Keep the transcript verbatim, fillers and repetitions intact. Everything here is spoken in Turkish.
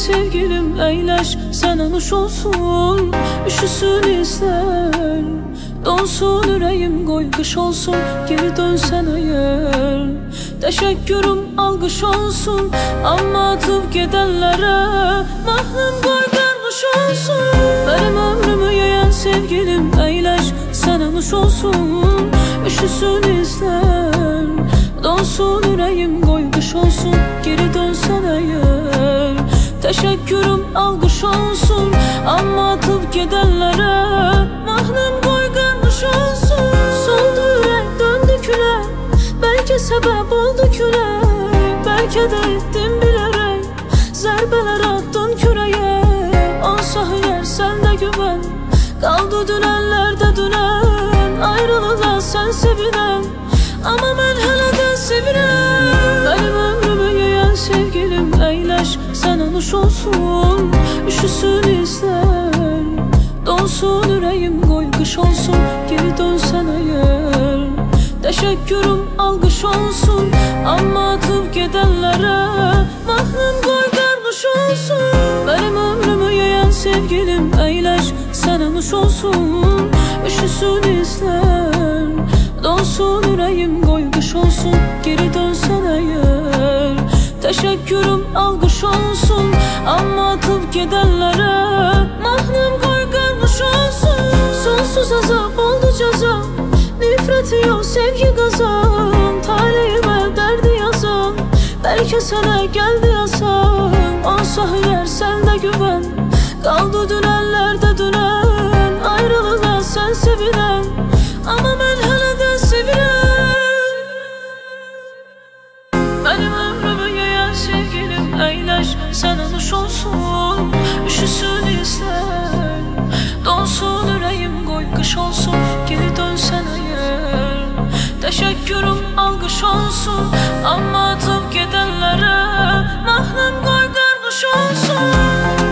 sevgilim eyleş, sana nuş olsun. Üşüsün ister, donsun yüreğim, koy kış olsun. Geri dönsen eğer, teşekkürüm algış olsun. Ama atıp gidenlere mahnım koy karmış olsun. Benim ömrümü yeyen sevgilim eyleş, sana nuş olsun. Üşüsün ister, donsun yüreğim, koy kış olsun. Geri dönsen eğer, teşekkürüm algış olsun. Ama atıp gidenlere mahnım koy karmış olsun. Soldu yürek döndü küle, belki sebep oldu küle. Belki de ettim bilerek, zerbeler attın küreye. Olsa hıyar sen de güven, kaldı dünenlerde dünen. Ayrılığa sen sevinen, ama ben hele de sevirem. Benim ömrümü yeyen sevgilim eyleş, sana nuş olsun. Üşüsün ister, donsun yüreğim, koy kış olsun. Geri dönsen eğer, teşekkürüm algış olsun. Ama atıp gidenlere mahnım koy karmış olsun. Benim ömrümü yeyen sevgilim eyleş, sana nuş olsun. Üşüsün ister, donsun yüreğim, koy kış olsun. Geri dönsen eğer, teşekkürüm algış olsun. Ama atıp gidenlere mahnım koy karmış olsun. Sonsuz azap oldu ceza, nefreti yok sevgi kazan. Talihime derdi yazan, belki sana geldi yasan. Olsa hıyar sen de güven, kaldı dünenlerde dünen. Ayrılığa sen sevinen, ama ben hele de sevirem. Benim ömrümü yeyen sevgilim eyleş, sana nuş olsun. Üşüsün ister, donsun yüreğim, koy kış olsun. Geri dönsen eğer, teşekkürüm algış olsun. Ama atıp gidenlere mahnım koy karmış olsun.